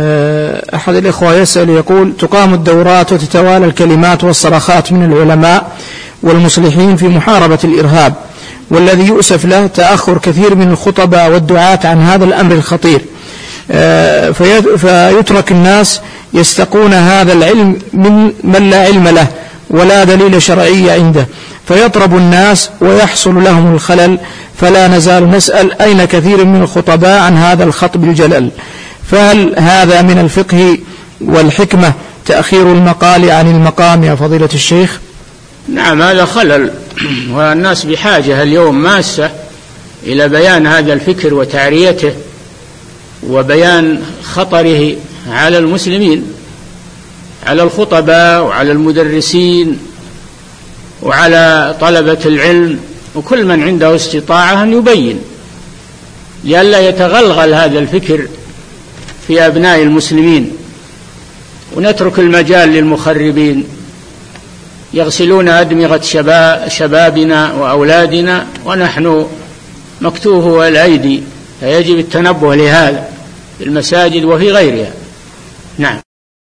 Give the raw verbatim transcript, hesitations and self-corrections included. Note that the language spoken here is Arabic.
أحد الإخوة يسأل يقول: تقام الدورات وتتوالى الكلمات والصرخات من العلماء والمصلحين في محاربة الإرهاب، والذي يؤسف له تأخر كثير من الخطباء والدعاة عن هذا الأمر الخطير، فيترك الناس يستقون هذا العلم من من لا علم له ولا دليل شرعي عنده، فيطرب الناس ويحصل لهم الخلل. فلا نزال نسأل: أين كثير من الخطباء عن هذا الخطب الجلل؟ فهل هذا من الفقه والحكمة تأخير المقال عن المقام يا فضيلة الشيخ؟ نعم، هذا خلل، والناس بحاجة اليوم ماسة إلى بيان هذا الفكر وتعريته وبيان خطره على المسلمين، على الخطباء وعلى المدرسين وعلى طلبة العلم وكل من عنده استطاعة أن يبين، لئلا يتغلغل هذا الفكر في أبناء المسلمين، ونترك المجال للمخربين يغسلون أدمغة شبابنا وأولادنا ونحن مكتوه الأيدي. فيجب التنبه لهذا في المساجد وفي غيرها. نعم.